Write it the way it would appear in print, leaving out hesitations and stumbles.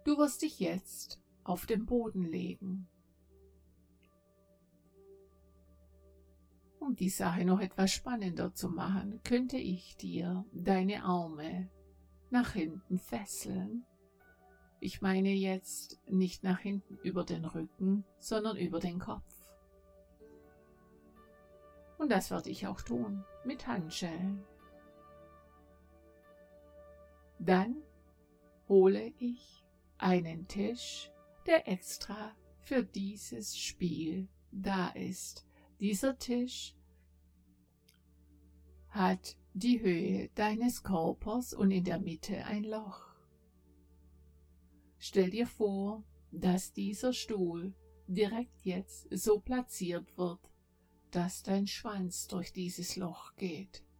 Du wirst dich jetzt auf den Boden legen. Um die Sache noch etwas spannender zu machen, könnte ich dir deine Arme nach hinten fesseln. Ich meine jetzt nicht nach hinten über den Rücken, sondern über den Kopf. Und das werde ich auch tun, mit Handschellen. Dann hole ich einen Tisch, der extra für dieses Spiel da ist. Dieser Tisch hat die Höhe deines Körpers und in der Mitte ein Loch. Stell dir vor, dass dieser Stuhl direkt jetzt so platziert wird, dass dein Schwanz durch dieses Loch geht.